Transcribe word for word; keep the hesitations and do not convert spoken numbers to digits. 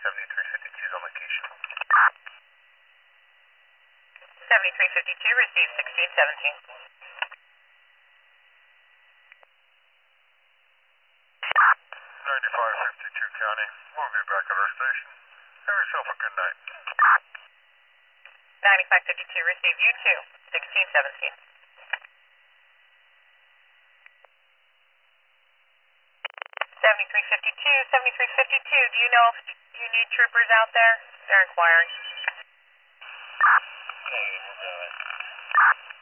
seventy-three fifty-two is on location. seventy-three fifty-two, receive sixteen seventeen. ninety-five fifty-two County, we'll be back at our station. Have yourself a good night. ninety-five fifty-two, receive you two, sixteen seventeen. seventy-three fifty-two, seventy-three fifty-two, do you know if you need troopers out there? They're inquiring. Okay, we'll do it.